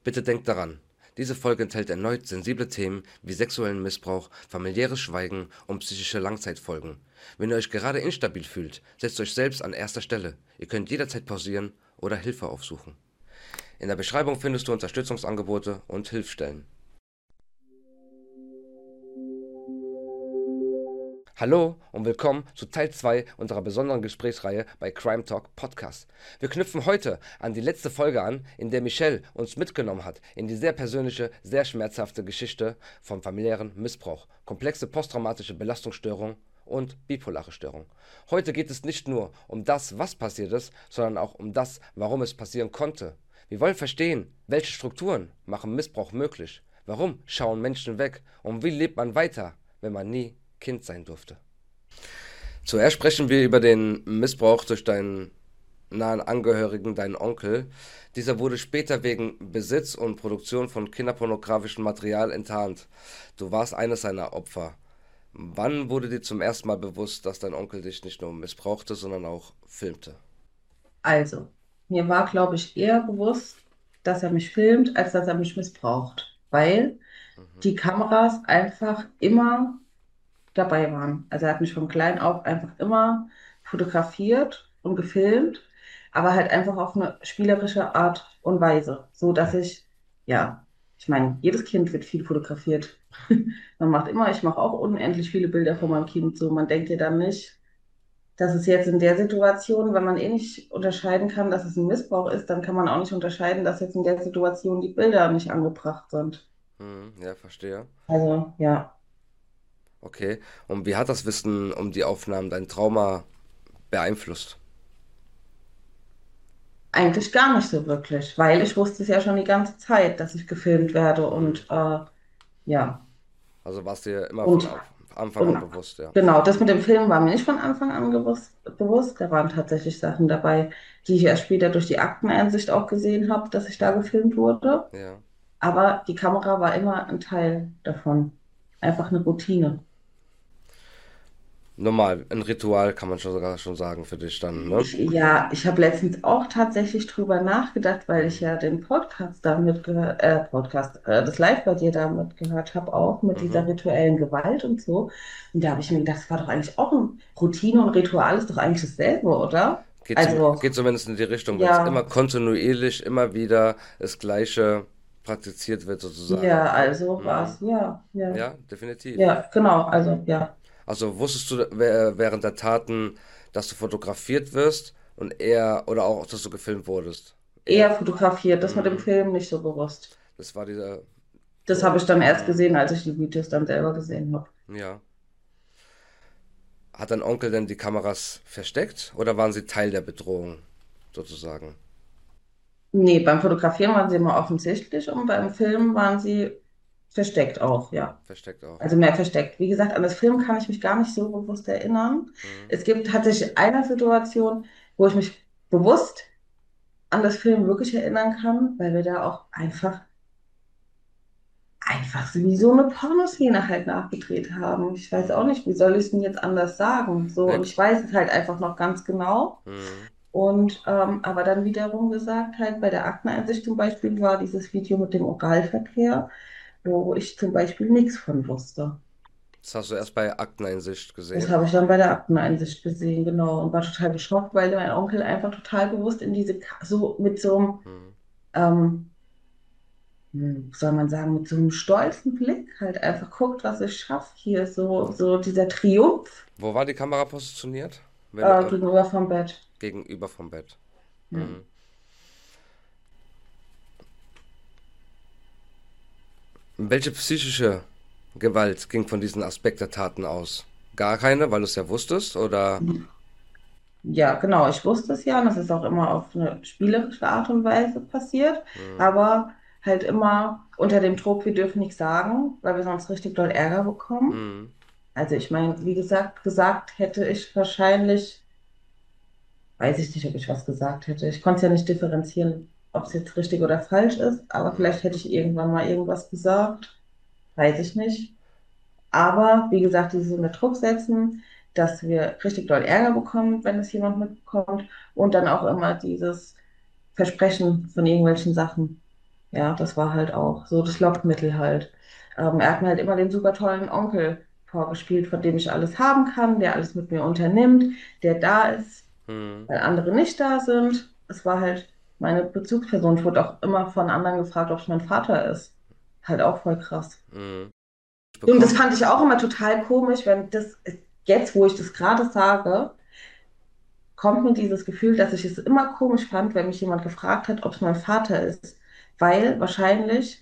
Bitte denkt daran, diese Folge enthält erneut sensible Themen wie sexuellen Missbrauch, familiäres Schweigen und psychische Langzeitfolgen. Wenn ihr euch gerade instabil fühlt, setzt euch selbst an erster Stelle. Ihr könnt jederzeit pausieren oder Hilfe aufsuchen. In der Beschreibung findest du Unterstützungsangebote und Hilfsstellen. Hallo und willkommen zu Teil 2 unserer besonderen Gesprächsreihe bei Crime Talk Podcast. Wir knüpfen heute an die letzte Folge an, in der Michelle uns mitgenommen hat in die sehr persönliche, sehr schmerzhafte Geschichte vom familiären Missbrauch, komplexe posttraumatische Belastungsstörung und bipolare Störung. Heute geht es nicht nur um das, was passiert ist, sondern auch um das, warum es passieren konnte. Wir wollen verstehen, welche Strukturen machen Missbrauch möglich, warum schauen Menschen weg und wie lebt man weiter, wenn man nie Kind sein durfte. Zuerst sprechen wir über den Missbrauch durch deinen nahen Angehörigen, deinen Onkel. Dieser wurde später wegen Besitz und Produktion von kinderpornografischem Material enttarnt. Du warst eines seiner Opfer. Wann wurde dir zum ersten Mal bewusst, dass dein Onkel dich nicht nur missbrauchte, sondern auch filmte? Also, mir war, glaube ich, eher bewusst, dass er mich filmt, als dass er mich missbraucht, weil Mhm. die Kameras einfach immer dabei waren. Also er hat mich von klein auf einfach immer fotografiert und gefilmt, aber halt einfach auf eine spielerische Art und Weise, so dass ja, ich meine, jedes Kind wird viel fotografiert. Ich mache auch unendlich viele Bilder von meinem Mhm. Kind, so man denkt ja dann nicht, dass es jetzt in der Situation, wenn man eh nicht unterscheiden kann, dass es ein Missbrauch ist, dann kann man auch nicht unterscheiden, dass jetzt in der Situation die Bilder nicht angebracht sind. Mhm. Ja, verstehe. Also ja, Okay. Und wie hat das Wissen um die Aufnahmen dein Trauma beeinflusst? eigentlich gar nicht so wirklich, weil ich wusste es ja schon die ganze Zeit, dass ich gefilmt werde Mhm. und ja. Also warst dir immer von Und, Anfang an und bewusst, ja. genau, das mit dem Film war mir nicht von Anfang an bewusst. Da waren tatsächlich Sachen dabei, die ich erst später durch die Akteneinsicht auch gesehen habe, dass ich da gefilmt wurde. Ja. Aber die Kamera war immer ein Teil davon. Einfach eine Routine. Normal, ein Ritual kann man schon sogar schon sagen für dich dann, ne? Ich habe letztens auch tatsächlich drüber nachgedacht, weil ich Mhm. ja den Podcast da mitgehört, das Live bei dir da mitgehört habe, auch mit dieser Mhm. rituellen Gewalt und so. Und da habe ich mir gedacht, das war doch eigentlich auch ein Routine und Ritual ist doch eigentlich dasselbe, oder? Also, Geht zumindest in die Richtung, wenn es immer ja, kontinuierlich, immer wieder das Gleiche praktiziert wird, sozusagen, ja, ne? also war Mhm. es, ja, ja, Ja, definitiv. ja, genau, also, ja. Also wusstest du während der Taten, dass du fotografiert wirst und oder auch, dass du gefilmt wurdest? Eher. Eher fotografiert, das mit dem Mhm. Film nicht so bewusst. Das war dieser. Das habe So. ich dann erst Mhm. gesehen, als ich die Videos dann selber gesehen habe. Ja. Hat dein Onkel denn die Kameras versteckt oder waren sie Teil der Bedrohung, sozusagen? Nee, beim Fotografieren waren sie immer offensichtlich und beim Filmen waren sie versteckt auch, ja. Versteckt auch. Also mehr versteckt. Wie gesagt, an das Film kann ich mich gar nicht so bewusst erinnern. Mhm. Es gibt tatsächlich eine Situation, wo ich mich bewusst an das Film wirklich erinnern kann, weil wir da auch einfach so wie so eine Pornoszene halt nachgedreht haben. Ich weiß auch Mhm. nicht, wie soll ich es denn jetzt anders sagen? So, Ne, und ich weiß es halt einfach noch ganz genau. mhm. Und aber dann wiederum gesagt, halt bei der Akteneinsicht zum Beispiel war dieses Video mit dem Oralverkehr, wo ich zum Beispiel nichts von wusste. Das hast du erst bei Akteneinsicht Das gesehen. habe ich dann bei der Akteneinsicht gesehen, genau, und war total geschockt, weil mein Onkel einfach total bewusst in so mit so einem, Mhm. ähm, wie soll man sagen, mit so einem stolzen Blick halt einfach guckt, was ich schaffe hier, so dieser Triumph Wo war die Kamera positioniert? Wenn du, gegenüber vom Bett. gegenüber vom Bett. Ja. Mhm. Welche psychische Gewalt ging von diesen Aspekt der Taten aus? Gar keine, weil du es ja wusstest? Oder? Ja, genau, ich wusste es ja und es ist auch immer auf eine spielerische Art und Weise passiert, Mhm. aber halt immer unter dem Druck, wir dürfen nichts sagen, weil wir sonst richtig doll Ärger bekommen. Mhm. Also ich meine, wie gesagt hätte ich wahrscheinlich, weiß ich nicht, ob ich was gesagt hätte. Ich konnte es ja nicht differenzieren, ob es jetzt richtig oder falsch ist, aber Mhm. vielleicht hätte ich irgendwann mal irgendwas gesagt, weiß ich nicht. Aber wie gesagt, dieses unter Druck setzen, dass wir richtig doll Ärger bekommen, wenn es jemand mitbekommt. Und dann auch immer dieses Versprechen von irgendwelchen Sachen. Ja, das war halt auch so das Lockmittel halt. Er hat mir halt immer den super tollen Onkel vorgespielt, von dem ich alles haben kann, der alles mit mir unternimmt, der da ist, Hm, weil andere nicht da sind. Es war halt meine Bezugsperson. Ich wurde auch immer von anderen gefragt, ob es mein Vater ist. Halt auch voll krass. hm. Ich Und das bekomme. fand ich auch immer total komisch, wenn das, jetzt, wo ich das gerade sage, kommt mir dieses Gefühl, dass ich es immer komisch fand, wenn mich jemand gefragt hat, ob es mein Vater ist. Weil wahrscheinlich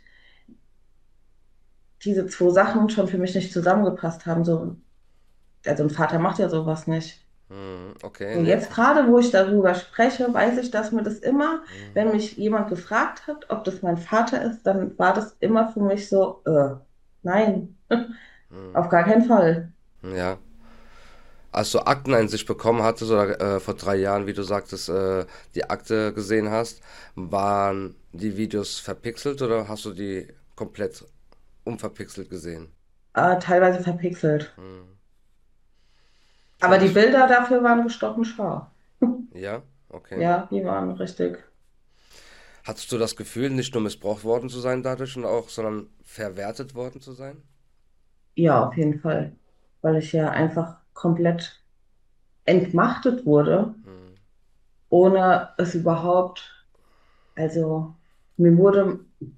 diese zwei Sachen schon für mich nicht zusammengepasst haben. So, also ein Vater macht ja sowas nicht. Okay, So nee. jetzt gerade, wo ich darüber spreche, weiß ich, dass mir das immer, Hm, wenn mich jemand gefragt hat, ob das mein Vater ist, dann war das immer für mich so, nein, auf gar keinen Fall. ja. Als du Akteneinsicht bekommen hattest, oder vor 3 Jahren, wie du sagtest, die Akte gesehen hast, waren die Videos verpixelt oder hast du die komplett unverpixelt gesehen? Teilweise verpixelt. Hm. Aber Und die ich, Bilder dafür waren gestochen scharf. ja, okay. Ja, die waren richtig. Hattest du das Gefühl, nicht nur missbraucht worden zu sein dadurch und auch, sondern verwertet worden zu sein? Ja, auf jeden Fall. Weil ich ja einfach komplett entmachtet wurde, Hm. ohne es überhaupt, also mir wurde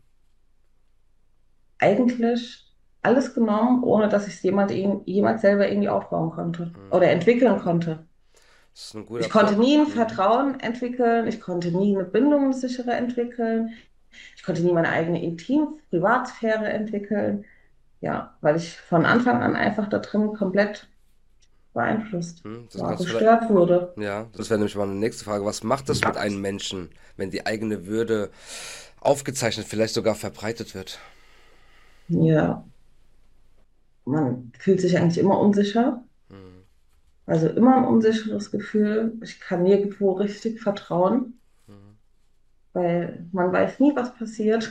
eigentlich alles genommen, ohne dass ich es jemals selber irgendwie aufbauen konnte oder entwickeln konnte. Das ist ein guter Ich konnte Punkt. nie ein Hm. Vertrauen entwickeln, ich konnte nie eine bindungssichere entwickeln, ich konnte nie meine eigene Privatsphäre entwickeln. Ja, weil ich von Anfang an einfach da drin komplett beeinflusst Das war, kannst du vielleicht. gestört wurde. Ja, das wäre nämlich mal eine nächste Frage. Was macht das mit einem Menschen, wenn die eigene Würde aufgezeichnet, vielleicht sogar verbreitet wird? Ja, man fühlt sich eigentlich immer unsicher. Also immer ein unsicheres Gefühl. Ich kann nirgendwo richtig vertrauen, weil man weiß nie, was passiert.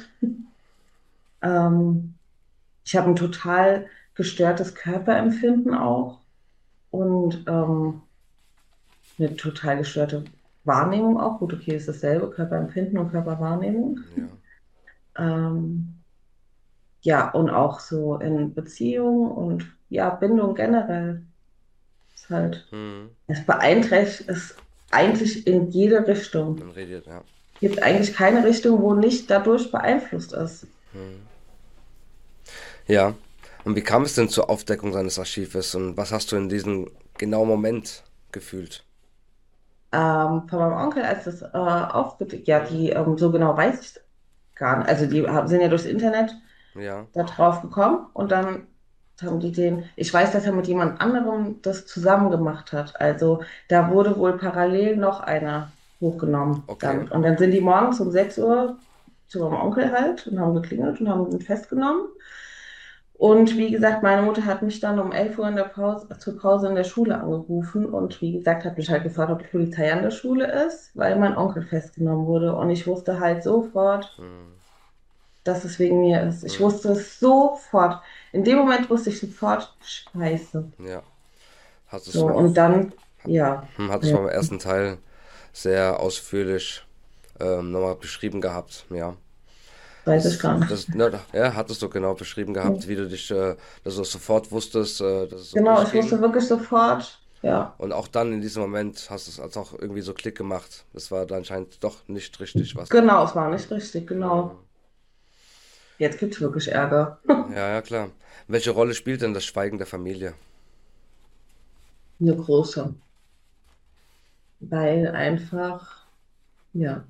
Ähm, Ich habe ein total gestörtes Körperempfinden auch und eine total gestörte Wahrnehmung auch. Gut, okay, ist dasselbe, Körperempfinden und Körperwahrnehmung. Ja. Ähm, ja, und auch so in Beziehungen und ja, Bindung generell ist halt, Hm. es beeinträchtigt es eigentlich in jede Richtung. Man redet, ja. Gibt eigentlich keine Richtung, wo nicht dadurch beeinflusst ist. Ja. Und wie kam es denn zur Aufdeckung seines Archives und was hast du in diesem genauen Moment gefühlt? Von meinem Onkel, als das aufgedeckt, ja, die, so genau weiß ich gar nicht. Also sind ja durchs Internet Ja, da drauf gekommen und dann haben die ich weiß, dass er mit jemand anderem das zusammen gemacht hat. Also da wurde wohl parallel noch einer hochgenommen okay. dann. Und dann sind die morgens um 6 Uhr zu meinem Onkel halt und haben geklingelt und haben ihn festgenommen. Und wie gesagt, meine Mutter hat mich dann um 11 Uhr in der Pause, zur Pause in der Schule angerufen und wie gesagt, hat mich halt gefragt, ob die Polizei an der Schule ist, weil mein Onkel festgenommen wurde. Und ich wusste halt sofort, dass es wegen mir ist. Ich wusste es sofort. In dem Moment wusste ich sofort, Scheiße. Ja. Hattest So, du, und dann, ja, hattest du ja, beim ersten Teil sehr ausführlich nochmal beschrieben gehabt, ja. weiß ich gar nicht. Ja, hattest du genau beschrieben gehabt, wie du dich, dass du es sofort wusstest, dass es um Genau, dich ich wusste ging. wirklich sofort, ja. Und auch dann in diesem Moment hast du es als auch irgendwie so Klick gemacht. Das war dann anscheinend doch nicht richtig, was da. Genau, es war nicht richtig, genau. Jetzt gibt es wirklich Ärger. Ja, ja, klar. Welche Rolle spielt denn das Schweigen der Familie? Eine große, weil einfach, ja.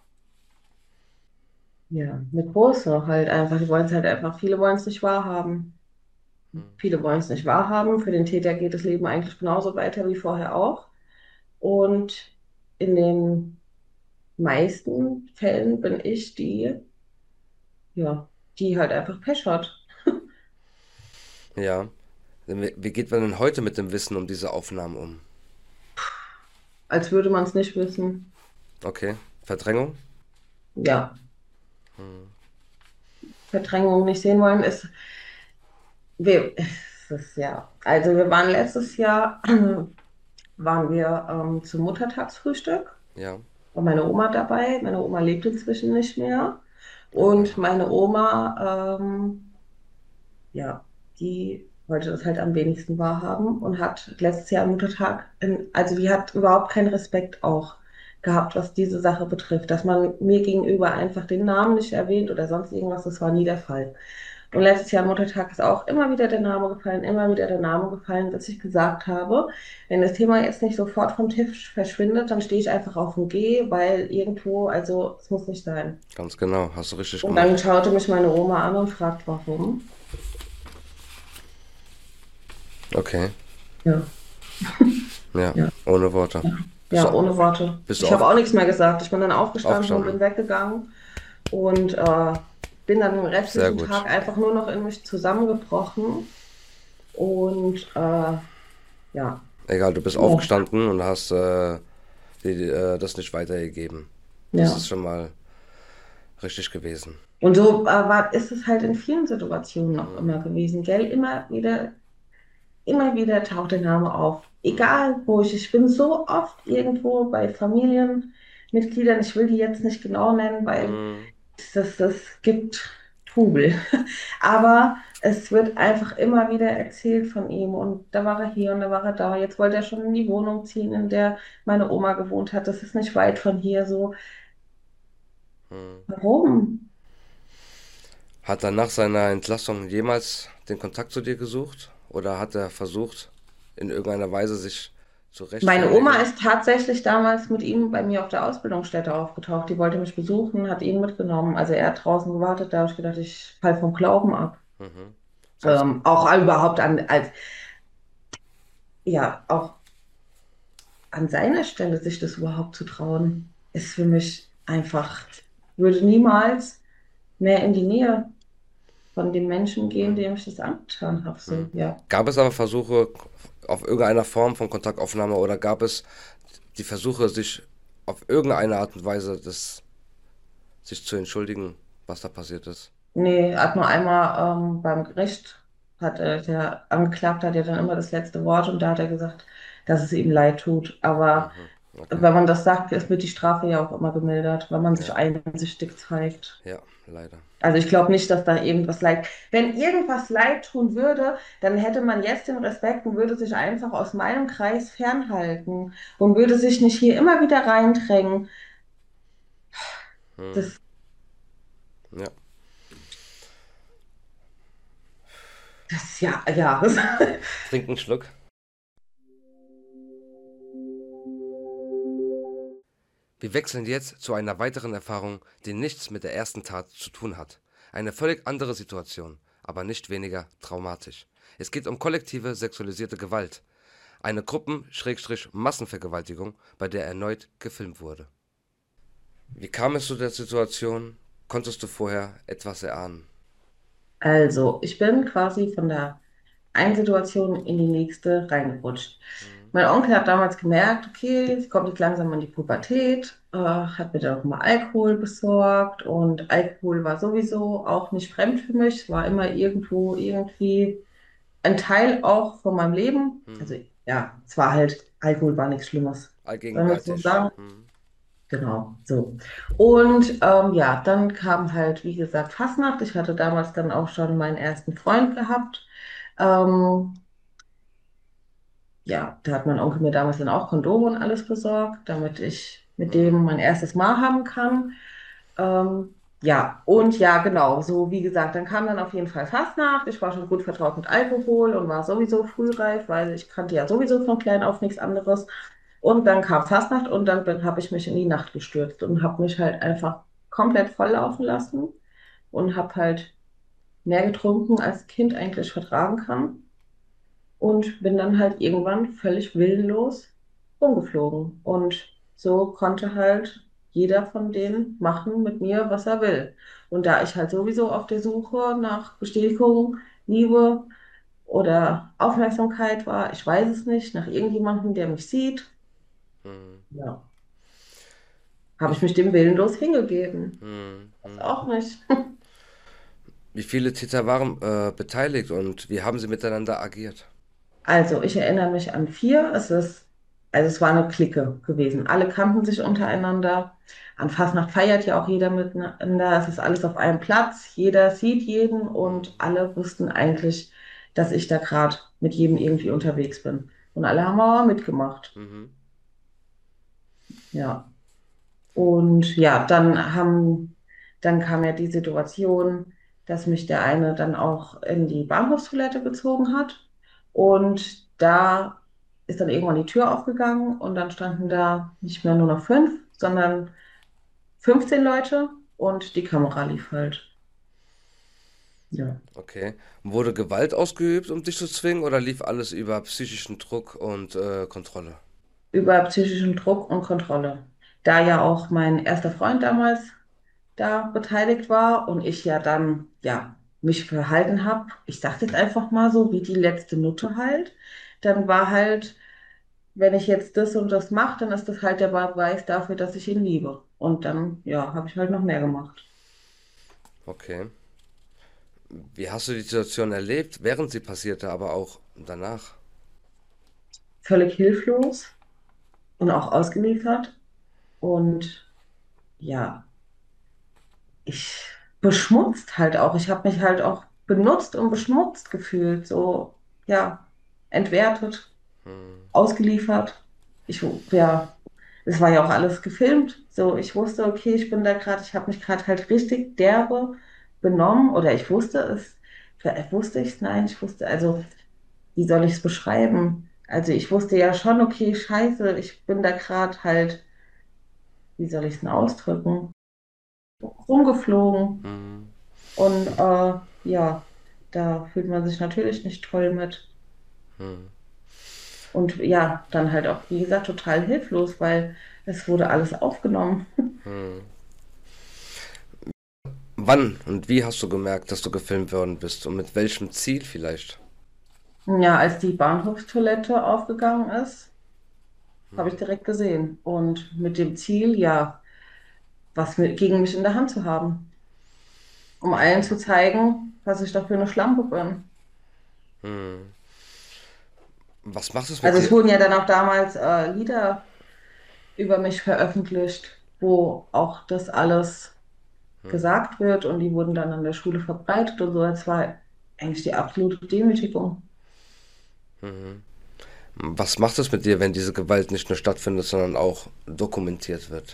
Ja, eine große halt einfach. Die wollen es halt einfach, viele wollen es nicht wahrhaben. Viele wollen es nicht wahrhaben. Für den Täter geht das Leben eigentlich genauso weiter wie vorher auch. Und in den meisten Fällen bin ich die, ja, die halt einfach Pech hat. Ja. Wie geht man denn heute mit dem Wissen um diese Aufnahmen um? Als würde man es nicht wissen. Okay. Verdrängung? Ja, Verdrängung nicht sehen wollen ist, es ist ja, also wir waren letztes Jahr, waren wir zum Muttertagsfrühstück. Ja. War meine Oma dabei. Meine Oma lebt inzwischen nicht mehr. Und meine Oma, ja, die wollte das halt am wenigsten wahrhaben und hat letztes Jahr am Muttertag, also die hat überhaupt keinen Respekt auch gehabt, was diese Sache betrifft, dass man mir gegenüber einfach den Namen nicht erwähnt oder sonst irgendwas, das war nie der Fall. Und letztes Jahr am Muttertag ist auch immer wieder der Name gefallen, immer wieder der Name gefallen, dass ich gesagt habe, wenn das Thema jetzt nicht sofort vom Tisch verschwindet, dann stehe ich einfach auf und gehe, weil irgendwo, also es muss nicht sein. Ganz genau, hast du richtig Und dann gemacht. schaute mich meine Oma an und fragt, warum. Okay, Ja, ja, ja. ohne Worte. Ja, Bist du, ja, ohne Worte. bist du Ich habe auf, auch nichts mehr gesagt. Ich bin dann aufgestanden und aufgestanden? bin weggegangen und bin dann den Sehr restlichen gut. Tag einfach nur noch in mich zusammengebrochen. Und ja, Egal, du bist ja, aufgestanden und hast das nicht weitergegeben. Das ist ja. schon mal richtig gewesen. Und so ist es halt in vielen Situationen auch Mhm. immer gewesen, gell? Immer wieder taucht der Name auf. Mhm. Egal wo ich bin so oft irgendwo bei Familienmitgliedern, ich will die jetzt nicht genau nennen, weil Mhm. das gibt Trubel. Aber es wird einfach immer wieder erzählt von ihm und da war er hier und da war er da. Jetzt wollte er schon in die Wohnung ziehen, in der meine Oma gewohnt hat. Das ist nicht weit von hier so. Mhm. Warum? Hat er nach seiner Entlassung jemals den Kontakt zu dir gesucht? Oder hat er versucht, in irgendeiner Weise sich zu Meine Oma rechtfertigen? ist tatsächlich damals mit ihm bei mir auf der Ausbildungsstätte aufgetaucht. Die wollte mich besuchen, hat ihn mitgenommen. Also er hat draußen gewartet, da habe ich gedacht, ich fall vom Glauben ab. Mhm. Sonst, Auch überhaupt ja, auch an seiner Stelle sich das überhaupt zu trauen, ist für mich einfach, würde niemals mehr in die Nähe von dem Menschen gehen, mhm. dem ich das angetan habe. So, Mhm. ja. Gab es aber Versuche auf irgendeiner Form von Kontaktaufnahme oder gab es die Versuche, sich auf irgendeine Art und Weise sich zu entschuldigen, was da passiert ist? Nee, er hat nur einmal beim Gericht, der Angeklagte hat ja dann immer das letzte Wort und da hat er gesagt, dass es ihm leid tut. Aber Mhm. Okay. wenn man das sagt, wird die Strafe ja auch immer gemildert, wenn man sich Ja, einsichtig zeigt. ja, leider. Also ich glaube nicht, dass da irgendwas leid. Wenn irgendwas leid tun würde, dann hätte man jetzt den Respekt und würde sich einfach aus meinem Kreis fernhalten und würde sich nicht hier immer wieder reindrängen. Mhm. Das, Ja. das ja, ja. Trink einen Schluck. Wir wechseln jetzt zu einer weiteren Erfahrung, die nichts mit der ersten Tat zu tun hat. Eine völlig andere Situation, aber nicht weniger traumatisch. Es geht um kollektive sexualisierte Gewalt. Eine Gruppen-Massenvergewaltigung, bei der erneut gefilmt wurde. Wie kam es zu der Situation? Konntest du vorher etwas erahnen? Also, ich bin quasi von der einen Situation in die nächste reingerutscht. Mhm. Mein Onkel hat damals gemerkt, okay, sie kommt jetzt langsam in die Pubertät, hat mir dann auch mal Alkohol besorgt und Alkohol war sowieso auch nicht fremd für mich, war immer irgendwo irgendwie ein Teil auch von meinem Leben. Also Mhm. ja, es war halt, Alkohol war nichts Schlimmes. Sollen wir es so Allgegenwärtig. sagen? Mhm. Genau, so. Und ja, dann kam halt, wie gesagt, Fastnacht. Ich hatte damals dann auch schon meinen ersten Freund gehabt. Ähm, ja, da hat mein Onkel mir damals dann auch Kondome und alles besorgt, damit ich mit dem Mhm. mein erstes Mal haben kann. Ja, und ja, genau, so wie gesagt, dann kam dann auf jeden Fall Fastnacht. Ich war schon gut vertraut mit Alkohol und war sowieso frühreif, weil ich kannte ja sowieso von klein auf nichts anderes. Und dann kam Fastnacht und dann habe ich mich in die Nacht gestürzt und habe mich halt einfach komplett volllaufen lassen und habe halt mehr getrunken, als Kind eigentlich vertragen kann. Und bin dann halt irgendwann völlig willenlos rumgeflogen. Und so konnte halt jeder von denen machen mit mir, was er will. Und da ich halt sowieso auf der Suche nach Bestätigung, Liebe oder Aufmerksamkeit war, ich weiß es nicht, nach irgendjemandem, der mich sieht, Mhm. ja, habe Wie, ich mich dem willenlos hingegeben. mhm. Das Mhm. auch nicht. Wie viele Täter waren beteiligt und wie haben sie miteinander agiert? Also, ich erinnere mich an vier. Es ist Also es war eine Clique gewesen. Alle kannten sich untereinander. An Fastnacht feiert ja auch jeder miteinander. Es ist alles auf einem Platz. Jeder sieht jeden und Mhm. alle wussten eigentlich, dass ich da gerade mit jedem irgendwie unterwegs bin. Und alle haben aber mitgemacht. Mhm. Ja. Und ja, dann kam ja die Situation, dass mich der eine dann auch in die Bahnhofstoilette gezogen hat. Und da ist dann irgendwann die Tür aufgegangen und dann standen da nicht mehr nur noch 5, sondern 15 Leute und die Kamera lief halt. Ja. Okay. Wurde Gewalt ausgeübt, um dich zu zwingen, oder lief alles über psychischen Druck und Kontrolle? Über psychischen Druck und Kontrolle. Da ja auch mein erster Freund damals da beteiligt war und ich ja dann, ja, mich verhalten habe. Ich sage jetzt einfach mal so, wie die letzte Nutte halt. Dann war halt, wenn ich jetzt das und das mache, dann ist das halt der Beweis dafür, dass ich ihn liebe. Und dann, ja, habe ich halt noch mehr gemacht. Okay. Wie hast du die Situation erlebt, während sie passierte, aber auch danach? Völlig hilflos und auch ausgeliefert. Und ja, ich beschmutzt halt auch. Ich habe mich halt auch benutzt und beschmutzt gefühlt. So, ja, entwertet, ausgeliefert. Ja, es war ja auch alles gefilmt. So, ich wusste, okay, ich bin da gerade, ich habe mich gerade halt richtig derbe benommen oder ich wusste es. Vielleicht wusste ich es, nein, ich wusste, also, wie soll ich es beschreiben? Also, ich wusste ja schon, okay, scheiße, ich bin da gerade halt, wie soll ich es denn ausdrücken? Rumgeflogen Hm. und ja, da fühlt man sich natürlich nicht toll mit. Und ja, dann halt auch, wie gesagt, total hilflos, weil es wurde alles aufgenommen. Wann und wie hast du gemerkt, dass du gefilmt worden bist und mit welchem Ziel vielleicht? Ja, als die Bahnhofstoilette aufgegangen ist, habe ich direkt gesehen. Und mit dem Ziel, ja, gegen mich in der Hand zu haben, um allen zu zeigen, was ich da für eine Schlampe bin. Was macht es mit Also es dir? wurden ja dann auch damals Lieder über mich veröffentlicht, wo auch das alles gesagt wird und die wurden dann an der Schule verbreitet und so. Das war eigentlich die absolute Demütigung. Was macht es mit dir, wenn diese Gewalt nicht nur stattfindet, sondern auch dokumentiert wird?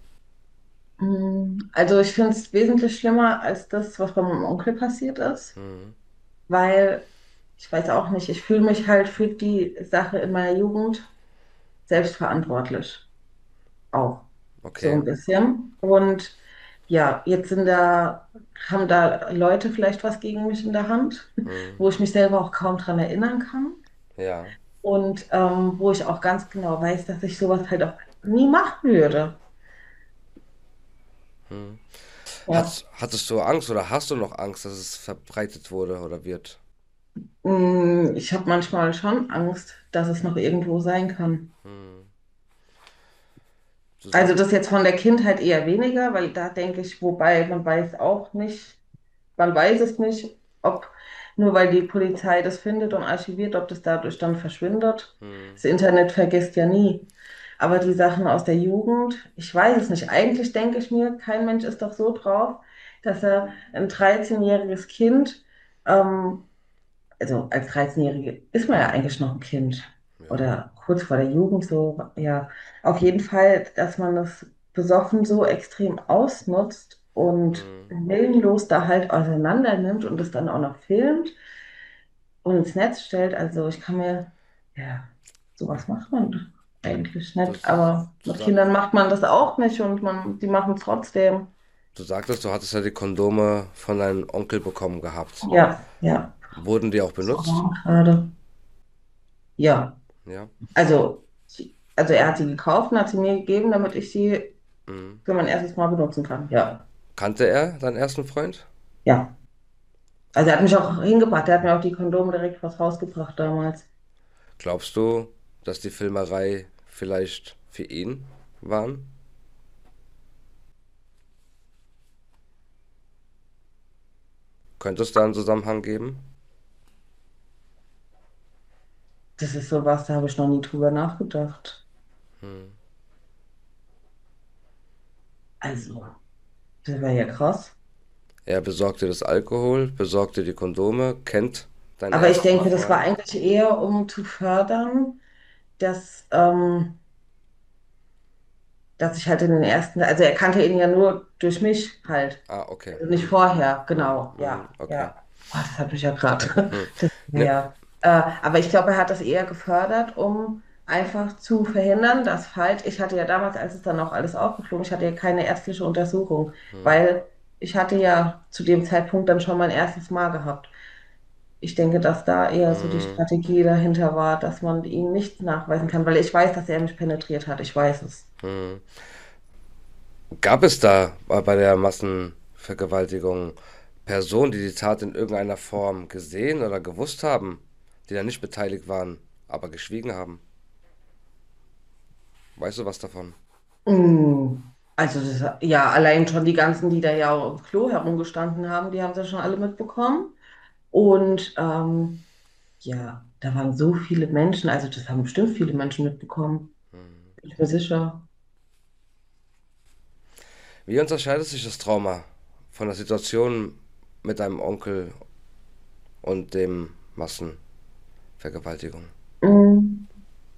Also ich finde es wesentlich schlimmer als das, was bei meinem Onkel passiert ist, weil ich weiß auch nicht, ich fühle mich halt für die Sache in meiner Jugend selbstverantwortlich. Auch so Okay. ein bisschen. Und ja, haben da Leute vielleicht was gegen mich in der Hand, wo ich mich selber auch kaum dran erinnern kann. Ja. Und wo ich auch ganz genau weiß, dass ich sowas halt auch nie machen würde. Ja. Hattest du Angst oder hast du noch Angst, dass es verbreitet wurde oder wird? Ich habe manchmal schon Angst, dass es noch irgendwo sein kann. Du Also sagst, das jetzt von der Kindheit eher weniger, weil da denke ich, wobei man weiß auch nicht, man weiß es nicht, ob nur weil die Polizei das findet und archiviert, ob das dadurch dann verschwindet. Das Internet vergisst ja nie. Aber die Sachen aus der Jugend, ich weiß es nicht. Eigentlich denke ich mir, kein Mensch ist doch so drauf, dass er ein 13-jähriges Kind ähm, also als 13-Jährige ist man ja eigentlich noch ein Kind ja. oder kurz vor der Jugend so, ja, auf jeden Fall, dass man das besoffen so extrem ausnutzt und willenlos da halt auseinander nimmt und es dann auch noch filmt und ins Netz stellt. Also ich kann mir, ja, sowas macht man eigentlich Du, nicht, aber du, mit sa- Kindern macht man das auch nicht und die machen es trotzdem. Du sagtest, du hattest ja die Kondome von deinem Onkel bekommen gehabt. Ja, ja, Wurden die auch so benutzt? war gerade. Ja. Ja. Also er hat sie gekauft und hat sie mir gegeben, damit ich sie für mein erstes Mal benutzen kann. Ja. Kannte er deinen ersten Freund? Ja. Also er hat mich auch hingebracht. Er hat mir auch die Kondome direkt vors Haus gebracht damals. Glaubst du, dass die Filmerei vielleicht für ihn waren? Könnte es da einen Zusammenhang geben? Das ist sowas, da habe ich noch nie drüber nachgedacht. Hm. Also, das wäre ja krass. Er besorgte das Alkohol, besorgte die Kondome, kennt deinen Aber ich ersten denke, das war Freund. eigentlich eher, um zu fördern, dass, dass ich halt in den ersten, also er kannte ihn ja nur durch mich halt. Ah, okay. Also nicht Hm. vorher, Hm. genau, Hm. ja, Okay. ja. Oh, das hat mich ja gerade. Hm. Das, Ne, ja. Aber ich glaube, er hat das eher gefördert, um einfach zu verhindern, dass halt, ich hatte ja damals, als es dann auch alles aufgeflogen, ich hatte ja keine ärztliche Untersuchung, hm. weil ich hatte ja zu dem Zeitpunkt dann schon mein erstes Mal gehabt. Ich denke, dass da eher so die Hm. Strategie dahinter war, dass man ihm nichts nachweisen kann, weil ich weiß, dass er mich penetriert hat. Ich weiß es. Hm. Gab es da bei der Massenvergewaltigung Personen, die die Tat in irgendeiner Form gesehen oder gewusst haben, die da nicht beteiligt waren, aber geschwiegen haben? Weißt du was davon? Mm, Also, ja, allein schon die ganzen, die da ja auch im Klo herumgestanden haben, die haben sie schon alle mitbekommen. Und ja, da waren so viele Menschen, also das haben bestimmt viele Menschen mitbekommen. Bin ich mir sicher. Wie unterscheidet sich das Trauma von der Situation mit deinem Onkel und dem Massenvergewaltigung? Mm,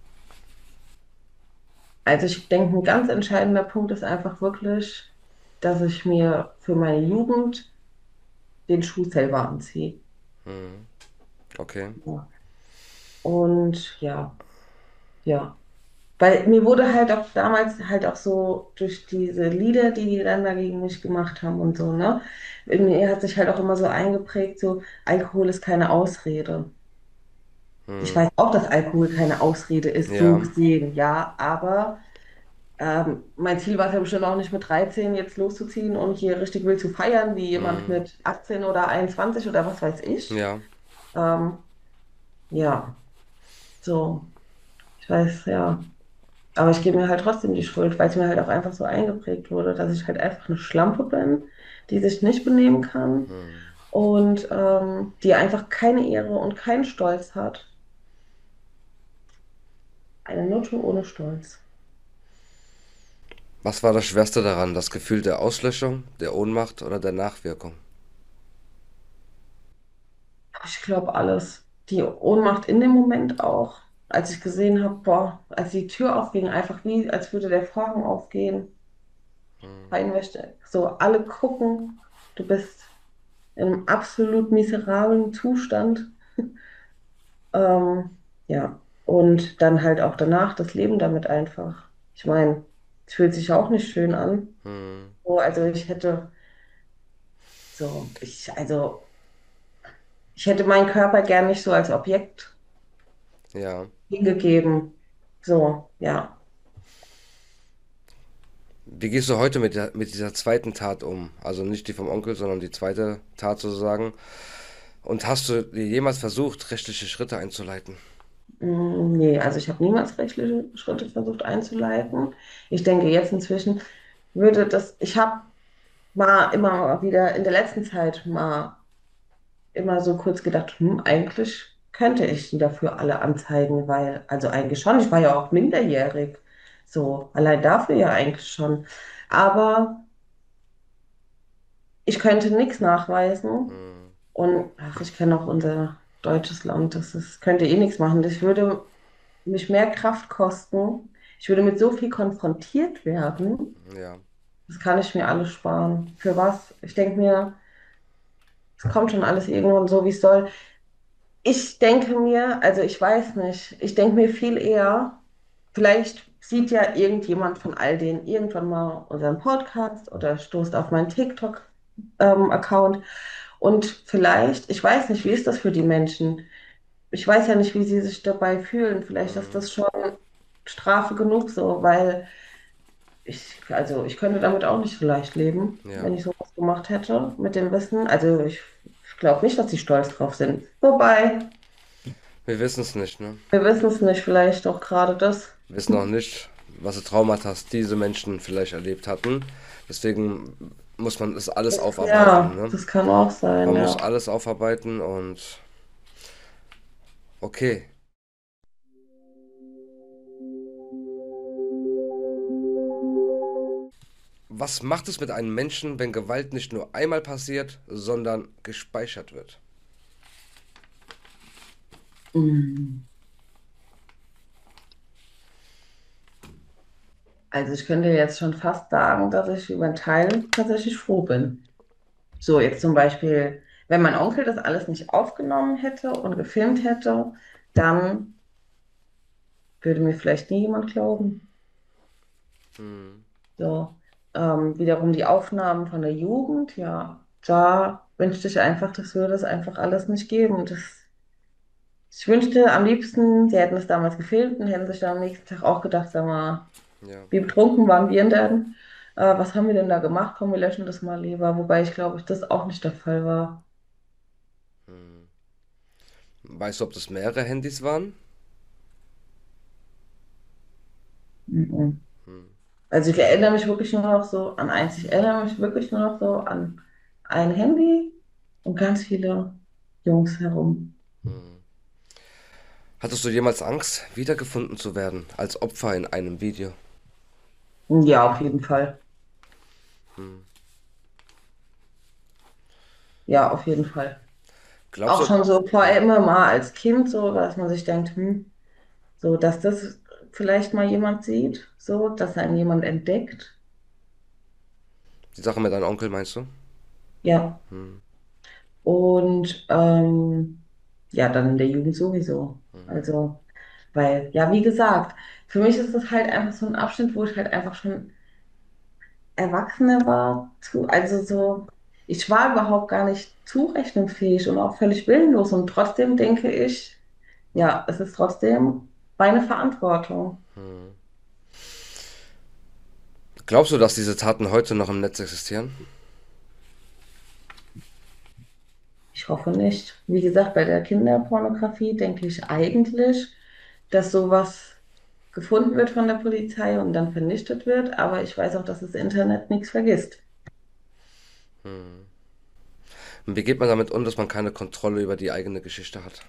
Also ich denke, ein ganz entscheidender Punkt ist einfach wirklich, dass ich mir für meine Jugend den Schuh selber anziehe. Okay. Ja. Und ja, ja. Weil mir wurde halt auch damals halt auch so durch diese Lieder, die die dann da gegen mich gemacht haben und so, ne? In mir hat sich halt auch immer so eingeprägt, so Alkohol ist keine Ausrede. Ich weiß auch, dass Alkohol keine Ausrede ist, so Ja. gesehen, ja, aber mein Ziel war es ja bestimmt auch nicht mit 13 jetzt loszuziehen und hier richtig wild zu feiern, wie jemand mit 18 oder 21 oder was weiß ich. Ja. Ähm, ja, so, ich weiß, ja. Aber ich gebe mir halt trotzdem die Schuld, weil es mir halt auch einfach so eingeprägt wurde, dass ich halt einfach eine Schlampe bin, die sich nicht benehmen kann und die einfach keine Ehre und keinen Stolz hat. Eine Nutte ohne Stolz. Was war das Schwerste daran? Das Gefühl der Auslöschung, der Ohnmacht oder der Nachwirkung? Ich glaube alles. Die Ohnmacht in dem Moment auch, als ich gesehen habe, boah, als die Tür aufging, einfach wie, als würde der Vorhang aufgehen, reinwäschte. So, alle gucken, du bist in einem absolut miserablen Zustand. Ja, und dann halt auch danach das Leben damit einfach. Ich meine, es fühlt sich auch nicht schön an. So, also ich hätte also ich hätte meinen Körper gern nicht so als Objekt Ja. hingegeben. So, ja. Wie gehst du heute mit dieser zweiten Tat um? Also nicht die vom Onkel, sondern die zweite Tat sozusagen. Und hast du dir jemals versucht, rechtliche Schritte einzuleiten? Nee, also ich habe niemals rechtliche Schritte versucht einzuleiten. Ich denke jetzt inzwischen ich habe mal immer mal wieder in der letzten Zeit mal immer so kurz gedacht, eigentlich könnte ich die dafür alle anzeigen, weil, also eigentlich schon, ich war ja auch minderjährig. So, allein dafür ja eigentlich schon. Aber ich könnte nichts nachweisen. Und ach, ich kenne auch unser deutsches Land, könnte eh nichts machen. Das würde mich mehr Kraft kosten. Ich würde mit so viel konfrontiert werden. Ja. Das kann ich mir alles sparen. Für was? Ich denke mir, es kommt schon alles irgendwann so, wie es soll. Ich denke mir, also ich weiß nicht, ich denke mir viel eher, vielleicht sieht ja irgendjemand von all denen irgendwann mal unseren Podcast oder stoßt auf meinen TikTok-Account und vielleicht, ich weiß nicht, wie ist das für die Menschen? Ich weiß ja nicht, wie sie sich dabei fühlen. Vielleicht ist das schon Strafe genug so, weil also ich könnte damit auch nicht so leicht leben, Ja. wenn ich sowas gemacht hätte mit dem Wissen. Also ich glaube nicht, dass sie stolz drauf sind. Wobei, Wir wissen es nicht, ne? wir wissen es nicht, vielleicht auch gerade das. Wir wissen auch nicht, was für Traumata diese Menschen vielleicht erlebt hatten. Deswegen muss man das alles aufarbeiten, Ja, ne? das kann auch sein, Man muss ja. alles aufarbeiten und okay. Was macht es mit einem Menschen, wenn Gewalt nicht nur einmal passiert, sondern gespeichert wird? Mm. Also ich könnte jetzt schon fast sagen, dass ich über einen Teil tatsächlich froh bin. So jetzt zum Beispiel, wenn mein Onkel das alles nicht aufgenommen hätte und gefilmt hätte, dann würde mir vielleicht nie jemand glauben. Hm, So, wiederum die Aufnahmen von der Jugend, ja, da wünschte ich einfach, das würde es einfach alles nicht geben. Ich wünschte am liebsten, sie hätten es damals gefilmt und hätten sich dann am nächsten Tag auch gedacht, sag mal, ja. wie betrunken waren wir denn? Was haben wir denn da gemacht? Komm, wir löschen das mal lieber. Wobei ich glaube, das auch nicht der Fall war. Hm. Weißt du, ob das mehrere Handys waren? Mhm. Hm, Also ich erinnere mich wirklich nur noch so an eins. Ich erinnere mich wirklich nur noch so an ein Handy und ganz viele Jungs herum. hm. Hattest du jemals Angst, wiedergefunden zu werden als Opfer in einem Video? Ja, auf jeden Fall. Hm. Ja, auf jeden Fall. Glaubst Auch du, schon so vor ja, immer mal als Kind so, dass man sich denkt, so, dass das vielleicht mal jemand sieht, so, dass einen jemand entdeckt. die Sache mit deinem Onkel meinst du? Ja. Hm, Und ja, dann in der Jugend sowieso. Also, weil, ja, wie gesagt, für mich ist das halt einfach so ein Abschnitt, wo ich halt einfach schon Erwachsener war, also so, ich war überhaupt gar nicht zurechnungsfähig und auch völlig willenlos. Und trotzdem denke ich, ja, es ist trotzdem meine Verantwortung. hm. Glaubst du, dass diese Taten heute noch im Netz existieren? Ich hoffe nicht. Wie gesagt, bei der Kinderpornografie denke ich eigentlich, dass sowas gefunden wird von der Polizei und dann vernichtet wird. Aber ich weiß auch, dass das Internet nichts vergisst. Und wie geht man damit um, dass man keine Kontrolle über die eigene Geschichte hat?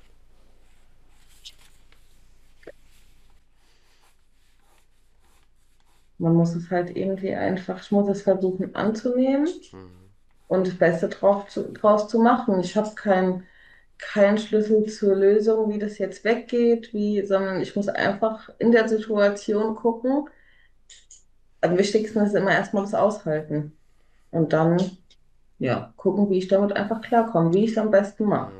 Man muss es halt irgendwie einfach, ich muss es versuchen anzunehmen und das Beste draus zu machen. Ich habe keinen Schlüssel zur Lösung, wie das jetzt weggeht, sondern ich muss einfach in der Situation gucken. Am wichtigsten ist immer erstmal das Aushalten und dann, ja, gucken, wie ich damit einfach klarkomme, wie ich es am besten mache.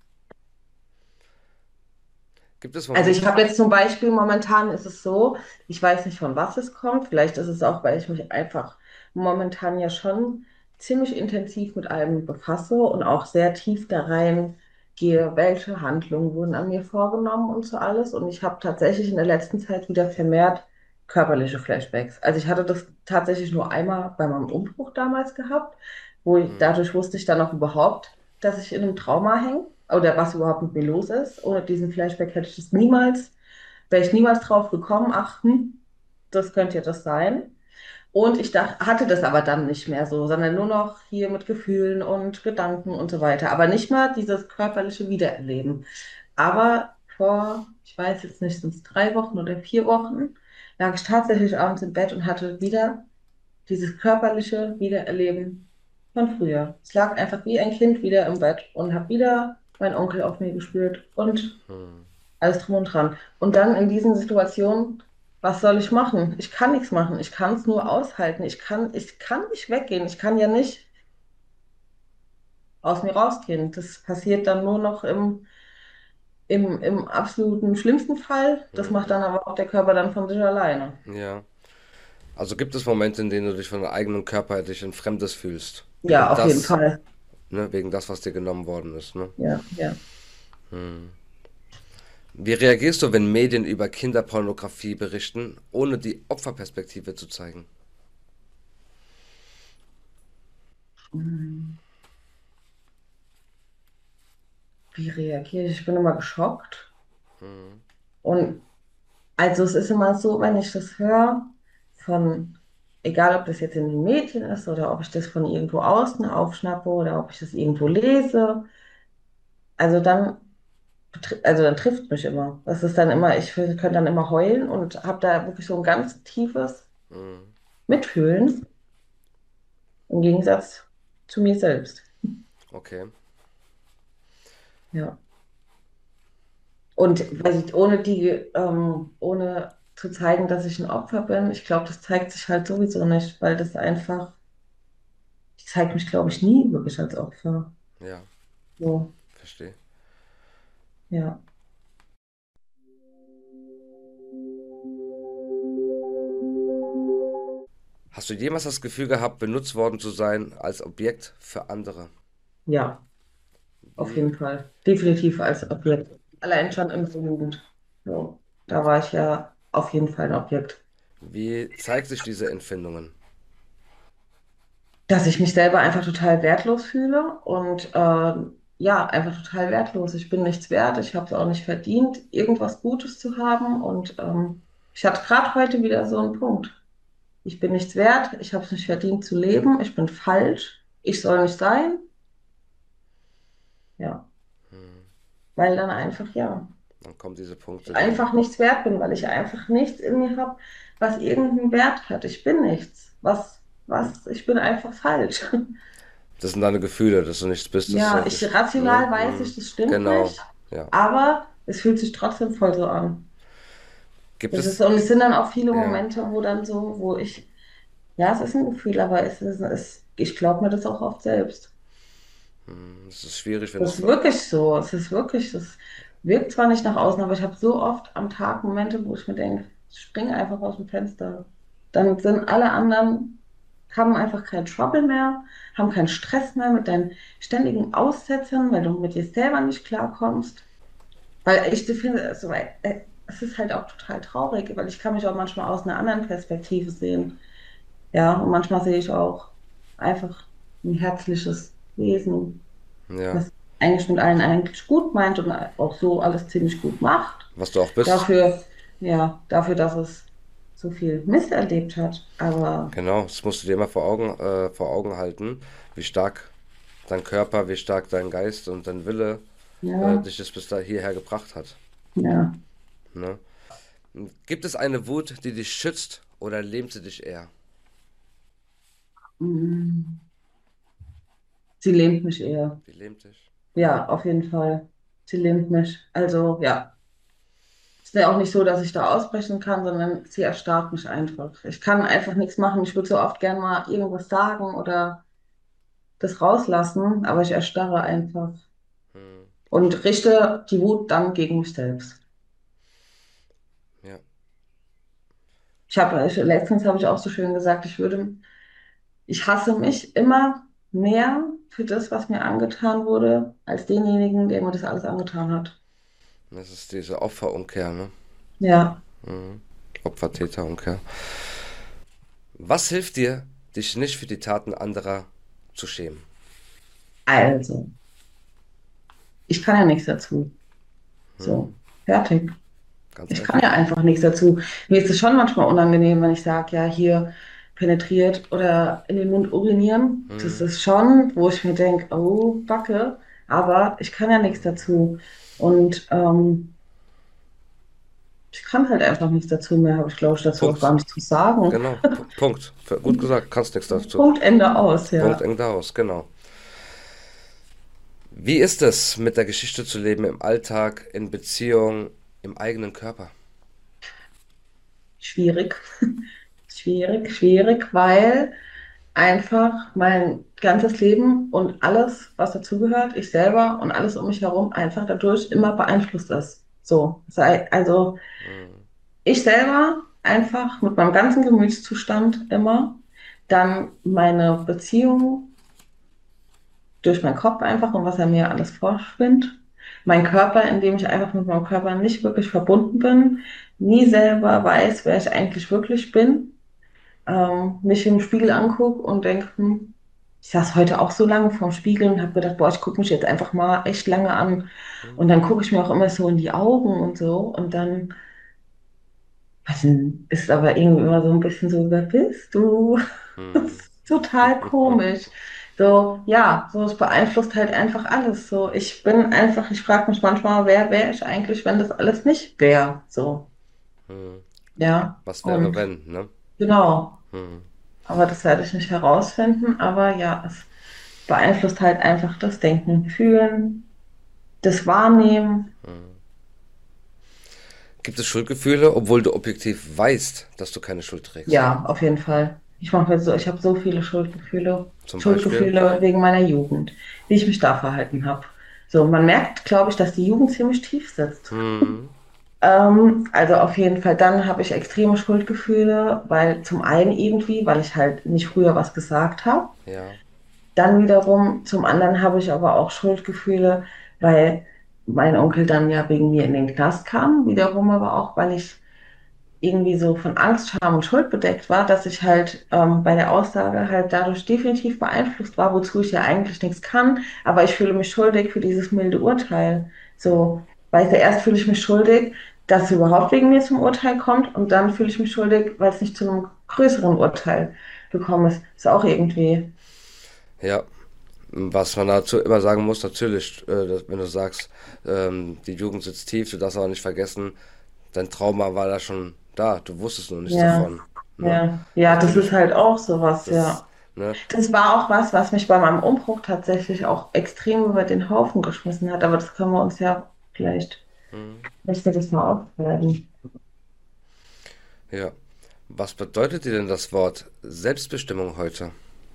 Gibt es Also Momente? ich habe jetzt zum Beispiel, momentan ist es so, ich weiß nicht, von was es kommt. Vielleicht ist es auch, weil ich mich einfach momentan ja schon ziemlich intensiv mit allem befasse und auch sehr tief da rein gehe, welche Handlungen wurden an mir vorgenommen und so alles. Und ich habe tatsächlich in der letzten Zeit wieder vermehrt körperliche Flashbacks. Also ich hatte das tatsächlich nur einmal bei meinem Umbruch damals gehabt, dadurch wusste ich dann auch überhaupt, dass ich in einem Trauma hänge oder was überhaupt mit mir los ist. Ohne diesen Flashback hätte ich das niemals, wäre ich niemals drauf gekommen, ach, das könnte ja das sein. Und ich hatte das aber dann nicht mehr so, sondern nur noch hier mit Gefühlen und Gedanken und so weiter. Aber nicht mal dieses körperliche Wiedererleben. Aber ich weiß jetzt nicht, sind es 3 Wochen oder 4 Wochen, lag ich tatsächlich abends im Bett und hatte wieder dieses körperliche Wiedererleben von früher. Es lag einfach wie ein Kind wieder im Bett und habe wieder meinen Onkel auf mir gespürt und alles drum und dran. Und dann in diesen Situationen, was soll ich machen? Ich kann nichts machen. Ich kann es nur aushalten. Ich kann nicht weggehen. Ich kann ja nicht aus mir rausgehen. Das passiert dann nur noch im absoluten schlimmsten Fall. Das macht dann aber auch der Körper dann von sich alleine. Ja. Also gibt es Momente, in denen du dich von deinem eigenen Körper dich entfremdet fühlst. Ja, Und auf jeden das, Fall. ne, wegen das, was dir genommen worden ist, ne? Ja, ja. Wie reagierst du, wenn Medien über Kinderpornografie berichten, ohne die Opferperspektive zu zeigen? Hm. Wie reagiere ich? Ich bin immer geschockt. Und also es ist immer so, wenn ich das höre, von, egal ob das jetzt in den Medien ist oder ob ich das von irgendwo außen aufschnappe oder ob ich das irgendwo lese, also dann trifft mich immer. Das ist dann immer, könnte dann immer heulen und habe da wirklich so ein ganz tiefes Mitfühlen. Im Gegensatz zu mir selbst. Okay. Ja. Und weiß ich, ohne zu zeigen, dass ich ein Opfer bin, ich glaube, das zeigt sich halt sowieso nicht, weil das einfach, ich zeige mich, glaube ich, nie wirklich als Opfer. Ja, So, verstehe. ja. Hast du jemals das Gefühl gehabt, benutzt worden zu sein als Objekt für andere? Ja, auf Wie, jeden Fall. Definitiv als Objekt. Allein schon in der Jugend. So, da war ich ja auf jeden Fall ein Objekt. wie zeigt sich diese Empfindungen? Dass ich mich selber einfach total wertlos fühle und ja, einfach total wertlos. Ich bin nichts wert, ich habe es auch nicht verdient, irgendwas Gutes zu haben und ich hatte gerade heute wieder so einen Punkt. Ich bin nichts wert, ich habe es nicht verdient zu leben, ich bin falsch, ich soll nicht sein. Ja, weil dann einfach, ja, Dann kommen diese Punkte dann. einfach nichts wert bin, weil ich einfach nichts in mir habe, was irgendeinen Wert hat. Ich bin nichts. Ich bin einfach falsch. Das sind deine Gefühle, dass du nichts bist. Das Ja, sollte ich ich. Ne? rational weiß Hm. ich, das stimmt Genau. nicht, Ja. aber es fühlt sich trotzdem voll so an. Gibt Das ist, es. und es sind dann auch viele Ja. Momente, wo dann so, wo ich, ja, es ist ein Gefühl, aber ich glaube mir das auch oft selbst. Es ist schwierig, wenn Das es. ist wirklich so. Es ist wirklich, das wirkt zwar nicht nach außen, aber ich habe so oft am Tag Momente, wo ich mir denke, ich springe einfach aus dem Fenster. Dann sind alle anderen, haben einfach keinen Trouble mehr, haben keinen Stress mehr mit deinen ständigen Aussetzern, weil du mit dir selber nicht klarkommst. Weil ich finde, es ist halt auch total traurig, weil ich kann mich auch manchmal aus einer anderen Perspektive sehen. Ja, und manchmal sehe ich auch einfach ein herzliches Wesen, Ja. das eigentlich mit allen eigentlich gut meint und auch so alles ziemlich gut macht. Was du auch bist. Dafür, ja, dafür, dass es so viel Mist erlebt hat. Aber Genau. Das musst du dir immer vor Augen halten, wie stark dein Körper, wie stark dein Geist und dein Wille ja, dich das bis da hierher gebracht hat. ja, Ne? Gibt es eine Wut, die dich schützt oder lähmt sie dich eher? mm, sie lähmt mich eher. Die lähmt dich. Ja, auf jeden Fall. Sie lähmt mich. Also, ja. Es ist ja auch nicht so, dass ich da ausbrechen kann, sondern sie erstarrt mich einfach. Ich kann einfach nichts machen. Ich würde so oft gern mal irgendwas sagen oder das rauslassen, aber ich erstarre einfach Hm. und richte die Wut dann gegen mich selbst. Ja. Letztens habe ich auch so schön gesagt, ich hasse mich immer mehr für das, was mir angetan wurde, als denjenigen, der mir das alles angetan hat. Das ist diese Opferumkehr, ne? Ja, Opfer-Täter-Umkehr. Was hilft dir, dich nicht für die Taten anderer zu schämen? also, ich kann ja nichts dazu. So, fertig. Ganz Ich kann einfach. ja einfach nichts dazu. Mir ist es schon manchmal unangenehm, wenn ich sage, ja, hier penetriert oder in den Mund urinieren. Das ist schon, wo ich mir denke, oh, Backe, aber ich kann ja nichts dazu. Und ich kann halt einfach nichts dazu. Mehr habe ich, glaube ich, dazu auch gar Punkt. nicht zu sagen. Genau. Punkt. Gut gesagt. Kannst nichts dazu. Punkt, Ende aus, Punkt, ja. Ende aus. Genau. Wie ist es, mit der Geschichte zu leben im Alltag, in Beziehung, im eigenen Körper? Schwierig, schwierig, weil einfach mein ganzes Leben und alles, was dazugehört, ich selber und alles um mich herum einfach dadurch immer beeinflusst ist. So, also ich selber einfach mit meinem ganzen Gemütszustand immer, dann meine Beziehung durch meinen Kopf einfach und was er mir alles vorspinnt. Mein Körper, in dem ich einfach mit meinem Körper nicht wirklich verbunden bin, nie selber weiß, wer ich eigentlich wirklich bin, mich im Spiegel angucke und denke, ich saß heute auch so lange vorm Spiegel und habe gedacht, boah, ich gucke mich jetzt einfach mal echt lange an. Und dann gucke ich mir auch immer so in die Augen und so. Und dann ist es aber irgendwie immer so ein bisschen so, wer bist du? Das ist total komisch. So, ja, so es beeinflusst halt einfach alles. So, ich frage mich manchmal, wer wäre ich eigentlich, wenn das alles nicht wäre? So, ja. Was wäre, Und wenn, ne? genau. aber das werde ich nicht herausfinden. Aber ja, es beeinflusst halt einfach das Denken, Fühlen, das Wahrnehmen. Gibt es Schuldgefühle, obwohl du objektiv weißt, dass du keine Schuld trägst? Ja, auf jeden Fall. Ich habe so viele Schuldgefühle. Zum Beispiel? Schuldgefühle wegen meiner Jugend, wie ich mich da verhalten habe. So, man merkt, glaube ich, dass die Jugend ziemlich tief sitzt. Hm, Also auf jeden Fall, dann habe ich extreme Schuldgefühle, weil zum einen irgendwie, weil ich halt nicht früher was gesagt habe. ja. Dann wiederum, zum anderen habe ich aber auch Schuldgefühle, weil mein Onkel dann ja wegen mir in den Knast kam. Wiederum aber auch, weil ich irgendwie so von Angst, Scham und Schuld bedeckt war, dass ich halt bei der Aussage halt dadurch definitiv beeinflusst war, wozu ich ja eigentlich nichts kann, aber ich fühle mich schuldig für dieses milde Urteil. So, weil erst fühle ich mich schuldig, dass es überhaupt wegen mir zum Urteil kommt und dann fühle ich mich schuldig, weil es nicht zu einem größeren Urteil gekommen ist. Ist auch irgendwie, Ja. Was man dazu immer sagen muss, natürlich, wenn du sagst, die Jugend sitzt tief, du darfst aber nicht vergessen, dein Trauma war da schon da, du wusstest nur nichts ja, davon. Ne? ja, das ist Natürlich, halt auch sowas, das, ja. ne? Das war auch was, was mich bei meinem Umbruch tatsächlich auch extrem über den Haufen geschmissen hat, aber das können wir uns ja vielleicht, müssen wir das mal aufschreiben. Ja. Was bedeutet dir denn das Wort Selbstbestimmung heute?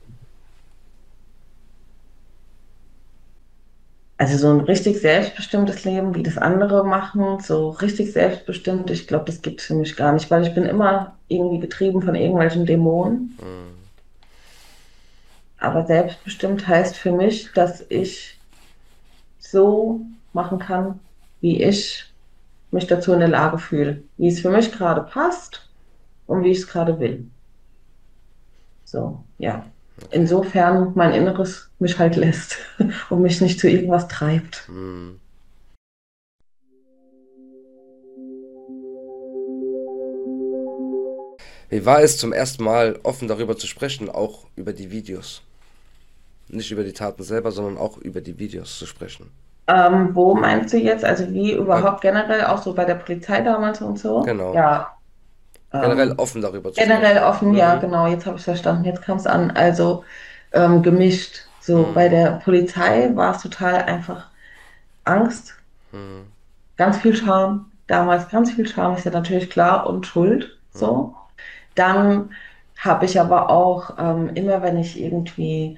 Also so ein richtig selbstbestimmtes Leben, wie das andere machen, so richtig selbstbestimmt, ich glaube, das gibt es für mich gar nicht, weil ich bin immer irgendwie getrieben von irgendwelchen Dämonen. Aber selbstbestimmt heißt für mich, dass ich so machen kann, wie ich mich dazu in der Lage fühle, wie es für mich gerade passt und wie ich es gerade will. So, ja. Okay. Insofern mein Inneres mich halt lässt und mich nicht zu irgendwas treibt. Hm. Wie war es zum ersten Mal offen darüber zu sprechen, auch über die Videos? Nicht über die Taten selber, sondern auch über die Videos zu sprechen. Wo meinst du jetzt? Also wie Bei, überhaupt generell, auch so bei der Polizei damals und so? genau. Ja, Generell ähm, offen darüber zu generell sprechen. offen, ja, Mhm. genau, jetzt habe ich verstanden, jetzt kam es an. Also gemischt. So bei Mhm. der Polizei war es total einfach Angst, Mhm. ganz viel Scham. Damals ganz viel Scham, ist ja natürlich klar, und Schuld. Mhm. So. Dann habe ich aber auch immer, wenn ich irgendwie,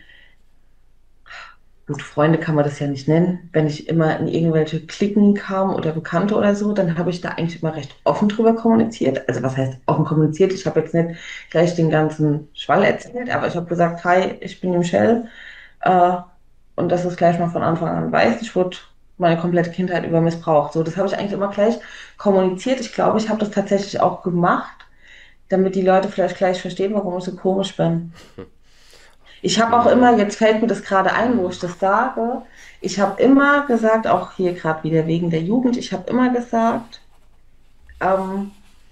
gut, Freunde kann man das ja nicht nennen, wenn ich immer in irgendwelche Klicken kam oder Bekannte oder so, dann habe ich da eigentlich immer recht offen drüber kommuniziert. Also was heißt offen kommuniziert? Ich habe jetzt nicht gleich den ganzen Schwall erzählt, aber ich habe gesagt, hi, ich bin die Michelle. Äh, und dass es gleich mal von Anfang an weiß, ich wurde meine komplette Kindheit über missbraucht. So, das habe ich eigentlich immer gleich kommuniziert. Ich glaube, ich habe das tatsächlich auch gemacht, damit die Leute vielleicht gleich verstehen, warum ich so komisch bin. Ich habe auch immer, Mhm. jetzt fällt mir das gerade ein, wo ich das sage, ich habe immer gesagt, auch hier gerade wieder wegen der Jugend, ich habe immer gesagt, ähm,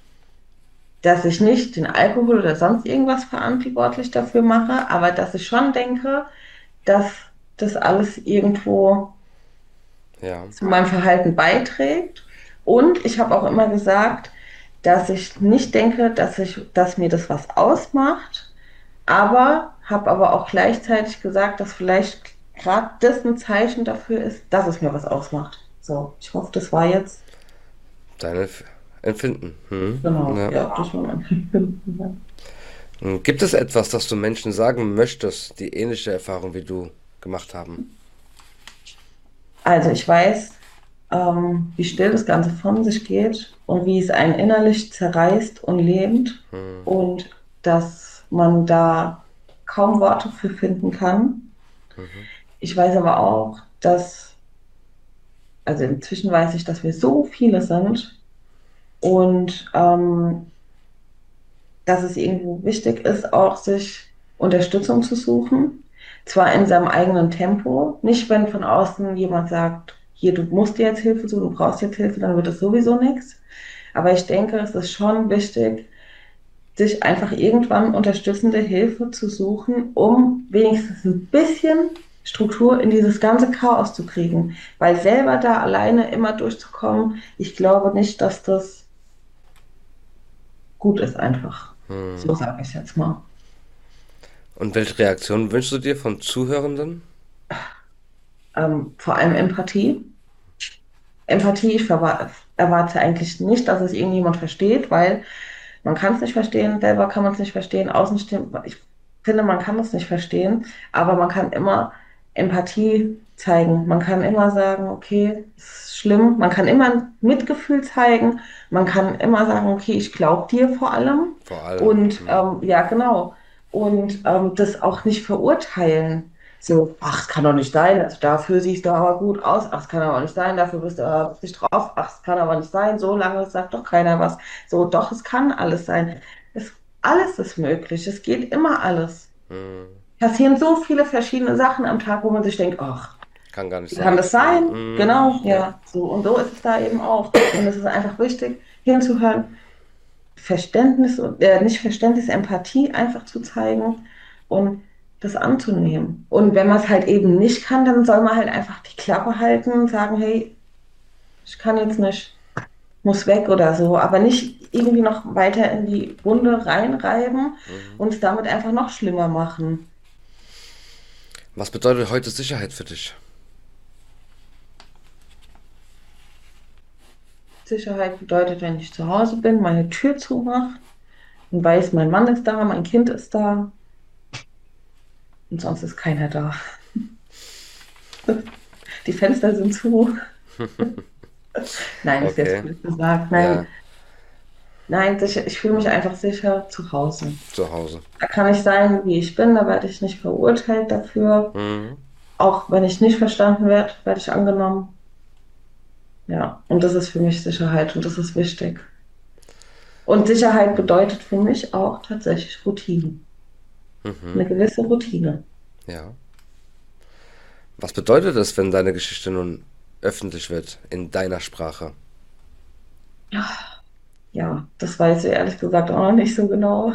dass ich nicht den Alkohol oder sonst irgendwas verantwortlich dafür mache, aber dass ich schon denke, dass das alles irgendwo Ja. zu meinem Verhalten beiträgt. Und ich habe auch immer gesagt, dass ich nicht denke, dass mir das was ausmacht, aber habe aber auch gleichzeitig gesagt, dass vielleicht gerade das ein Zeichen dafür ist, dass es mir was ausmacht. So, ich hoffe, das war jetzt Deine Empfinden. Mhm. genau, Ja. ja, das war mein Empfinden. Gibt es etwas, das du Menschen sagen möchtest, die ähnliche Erfahrungen wie du gemacht haben? Also ich weiß, wie still das Ganze von sich geht und wie es einen innerlich zerreißt und lähmt und dass man da kaum Worte für finden kann. Ich weiß aber auch, also inzwischen weiß ich, dass wir so viele sind und dass es irgendwo wichtig ist, auch sich Unterstützung zu suchen. Zwar in seinem eigenen Tempo, nicht wenn von außen jemand sagt, hier, du musst dir jetzt Hilfe suchen, du brauchst jetzt Hilfe, dann wird es sowieso nichts. Aber ich denke, es ist schon wichtig, sich einfach irgendwann unterstützende Hilfe zu suchen, um wenigstens ein bisschen Struktur in dieses ganze Chaos zu kriegen. Weil selber da alleine immer durchzukommen, ich glaube nicht, dass das gut ist einfach. So sage ich jetzt mal. Und welche Reaktion wünschst du dir von Zuhörenden? Vor allem Empathie. Empathie, erwarte eigentlich nicht, dass es irgendjemand versteht, weil man kann es nicht verstehen, selber kann man es nicht verstehen, Außenstehend, ich finde, man kann es nicht verstehen, aber man kann immer Empathie zeigen. Man kann immer sagen, okay, es ist schlimm. Man kann immer ein Mitgefühl zeigen. Man kann immer sagen, okay, ich glaube dir vor allem. Vor allem. Und ja, genau. Und das auch nicht verurteilen. So, ach, es kann doch nicht sein, also dafür siehst du aber gut aus, ach, es kann aber nicht sein, dafür bist du aber nicht drauf, ach, es kann aber nicht sein, so lange sagt doch keiner was. So, doch, es kann alles sein. Es, alles ist möglich, es geht immer alles. Hm. Passieren so viele verschiedene Sachen am Tag, wo man sich denkt, ach, Kann gar nicht wie kann sein. das sein? Genau, Ja. ja, so. Und so ist es da eben auch. Und es ist einfach wichtig, hinzuhören, Verständnis, nicht Verständnis, Empathie einfach zu zeigen und das anzunehmen. Und wenn man es halt eben nicht kann, dann soll man halt einfach die Klappe halten und sagen, hey, ich kann jetzt nicht, muss weg oder so, aber nicht irgendwie noch weiter in die Wunde reinreiben Mhm. und es damit einfach noch schlimmer machen. Was bedeutet heute Sicherheit für dich? Sicherheit bedeutet, wenn ich zu Hause bin, meine Tür zumache und weiß, mein Mann ist da, mein Kind ist da und sonst ist keiner da. Die Fenster sind zu. Nein, ist jetzt Okay. blöd gesagt. Ja, Nein, nein, sicher, ich fühle mich einfach sicher zu Hause. zu Hause. Da kann ich sein, wie ich bin, da werde ich nicht verurteilt dafür. Mhm. Auch wenn ich nicht verstanden werde, werde ich angenommen. Ja, und das ist für mich Sicherheit und das ist wichtig. Und Sicherheit bedeutet für mich auch tatsächlich Routine. Mhm. Eine gewisse Routine. Ja. Was bedeutet es, wenn deine Geschichte nun öffentlich wird in deiner Sprache? Ja, das weiß ich ehrlich gesagt auch noch nicht so genau.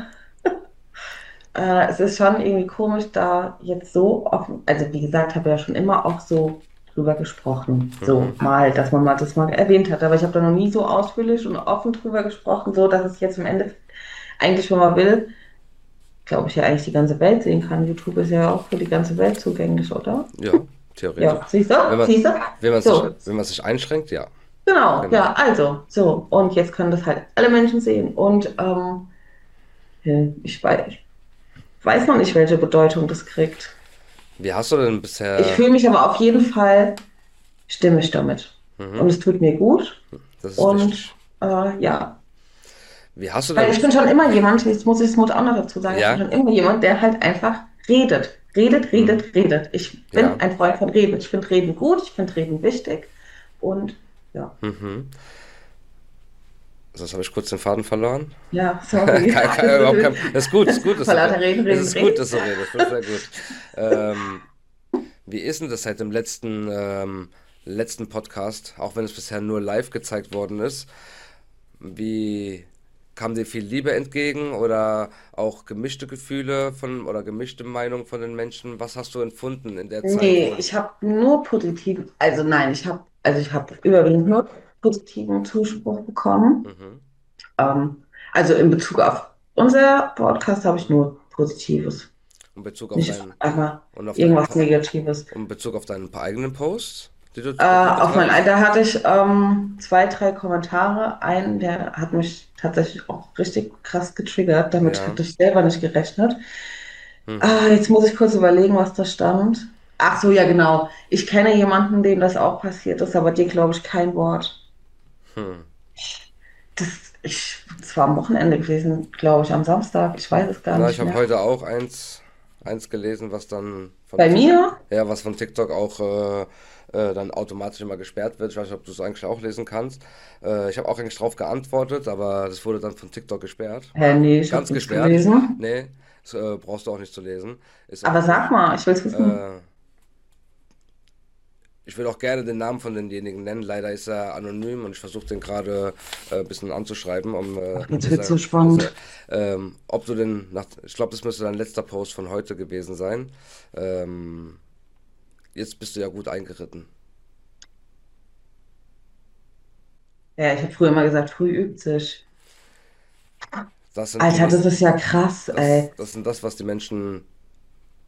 Es ist schon irgendwie komisch, da jetzt so offen, also wie gesagt, habe ja schon immer auch so drüber gesprochen, so Mhm. mal, dass man mal das mal erwähnt hat, aber ich habe da noch nie so ausführlich und offen drüber gesprochen, so dass es jetzt am Ende eigentlich, wenn man will, glaube ich ja eigentlich die ganze Welt sehen kann. YouTube ist ja auch für die ganze Welt zugänglich, oder? Ja, theoretisch. Ja, siehst du? Wenn man, Siehst du? So, wenn man sich einschränkt, ja. genau, Genau. ja, also, so, und jetzt können das halt alle Menschen sehen und ja, ich weiß noch nicht, welche Bedeutung das kriegt. Wie hast du denn Ich bisher, fühle mich aber auf jeden Fall stimmig damit. Und mhm, es tut mir gut. das ist Und wichtig. ja, Wie hast du weil denn, ich bin schon immer jemand, jetzt muss auch noch dazu sagen, ich bin ja, schon immer jemand, der halt einfach redet. Redet, mhm, redet, redet. Ich bin ja, ein Freund von Reden. Ich finde Reden gut, ich finde Reden wichtig. Und ja, mhm. Das habe ich kurz den Faden verloren. ja, sorry. Das ist gut, ist gut, dass Vor du, lauter Reden, es Reden, ist gut, Reden. dass du redest, das ist sehr gut. Ähm, Wie ist denn das seit dem letzten Podcast, auch wenn es bisher nur live gezeigt worden ist? Wie kam dir viel Liebe entgegen oder auch gemischte Gefühle von oder gemischte Meinung von den Menschen? Was hast du empfunden in der Zeit, Nee, wo? ich habe nur positiven, also nein, ich habe überwiegend nur positiven Zuspruch bekommen. Mhm. Also in Bezug auf unser Podcast habe ich nur Positives, In Bezug auf nicht deinen einmal und auf deinen irgendwas Negatives. in Bezug auf deinen paar eigenen Posts, die du Auf mein, betreibst? da hatte ich zwei, drei Kommentare. Einen, der hat mich tatsächlich auch richtig krass getriggert. Damit Ja. hatte ich selber nicht gerechnet. Mhm. Jetzt muss ich kurz überlegen, was da stand. Ach so, ja, genau. Ich kenne jemanden, dem das auch passiert ist, aber dir glaube ich kein Wort. Hm. Es war am Wochenende gewesen, glaube ich, am Samstag. Ich weiß es gar Na, ich nicht habe mehr. heute auch eins gelesen, was dann Bei mir? Ja, was von TikTok auch dann automatisch immer gesperrt wird. Ich weiß nicht, ob du es eigentlich auch lesen kannst. Ich habe auch eigentlich drauf geantwortet, aber das wurde dann von TikTok gesperrt. Nee, ich habe Ganz nichts gesperrt. gelesen. Nee, das brauchst du auch nicht zu lesen. Ist auch Aber gut. sag mal, ich will es wissen. Äh, Ich will auch gerne den Namen von denjenigen nennen. Leider ist er anonym und ich versuche den gerade ein bisschen anzuschreiben, Ach, jetzt wird so spannend. ob du den, ich glaube, das müsste dein letzter Post von heute gewesen sein. Ähm, Jetzt bist du ja gut eingeritten. Ja, ich habe früher immer gesagt, früh übt sich. Das sind Alter, sowas, das ist ja krass, ey. das sind das, was die Menschen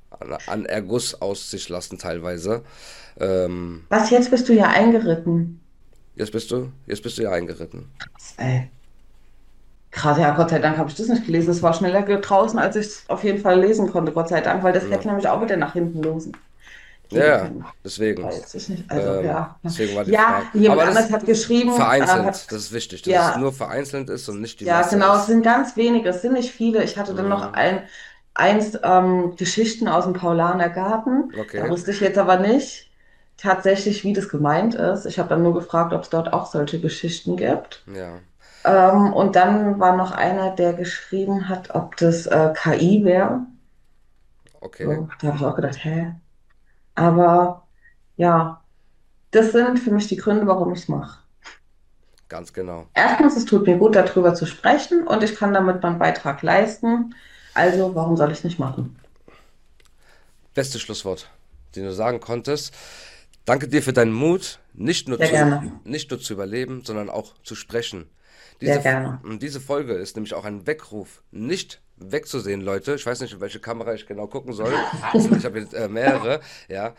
an Erguss aus sich lassen teilweise. Was, jetzt bist du ja eingeritten. Jetzt bist du ja eingeritten. Ey. Krass, ja, Gott sei Dank habe ich das nicht gelesen. Es war schneller draußen, als ich es auf jeden Fall lesen konnte, Gott sei Dank, weil das Ja, hätte nämlich auch wieder nach hinten ja, gehen ja, können. deswegen. Weiß ich nicht. Also, ja. Deswegen war die Ja, Frage. jemand Aber anders das hat geschrieben, vereinzelt, das ist wichtig, dass es ja, nur vereinzelt ist und nicht die ja, Masse genau, es ist. sind ganz wenige, es sind nicht viele. Ich hatte dann noch Mhm. eins Geschichten aus dem Paulaner Garten. Da Okay, wusste ich jetzt aber nicht tatsächlich, wie das gemeint ist. Ich habe dann nur gefragt, ob es dort auch solche Geschichten gibt. ja, Und dann war noch einer, der geschrieben hat, ob das KI wäre. okay, So, da habe ich auch gedacht, hä? Aber ja, das sind für mich die Gründe, warum ich es mache. ganz genau. Erstens, es tut mir gut, darüber zu sprechen und ich kann damit meinen Beitrag leisten. Also, warum soll ich es nicht machen? Beste Schlusswort, den du sagen konntest. Danke dir für deinen Mut, Sehr gerne. nicht nur zu überleben, sondern auch zu sprechen. Sehr gerne. Diese Folge ist nämlich auch ein Weckruf, nicht wegzusehen, Leute. Ich weiß nicht, in welche Kamera ich genau gucken soll. Ich habe jetzt mehrere, ja.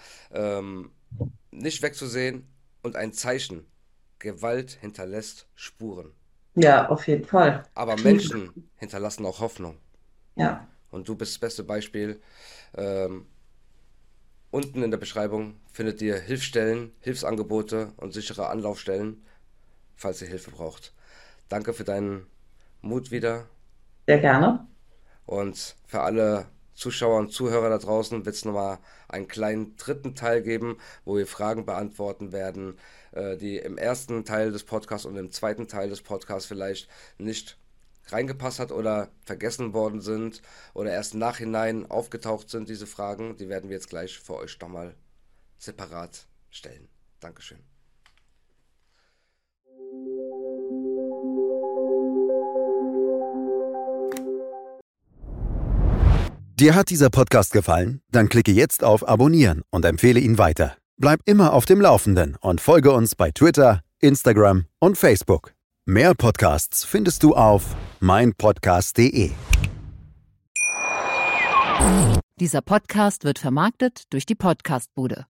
Nicht wegzusehen und ein Zeichen. Gewalt hinterlässt Spuren. Ja, auf jeden Fall. Aber Absolut. Menschen hinterlassen auch Hoffnung. Ja, Und du bist das beste Beispiel. Ähm, Unten in der Beschreibung findet ihr Hilfsstellen, Hilfsangebote und sichere Anlaufstellen, falls ihr Hilfe braucht. Danke für deinen Mut wieder sehr gerne. und für alle Zuschauer und Zuhörer da draußen wird es nochmal einen kleinen dritten Teil geben, wo wir Fragen beantworten werden, die im ersten Teil des Podcasts und im zweiten Teil des Podcasts vielleicht nicht reingepasst hat oder vergessen worden sind oder erst im Nachhinein aufgetaucht sind, diese Fragen. Die werden wir jetzt gleich für euch nochmal separat stellen. Dankeschön. Dir hat dieser Podcast gefallen? Dann klicke jetzt auf Abonnieren und empfehle ihn weiter. Bleib immer auf dem Laufenden und folge uns bei Twitter, Instagram und Facebook. Mehr Podcasts findest du auf meinpodcast.de. Dieser Podcast wird vermarktet durch die Podcast-Bude.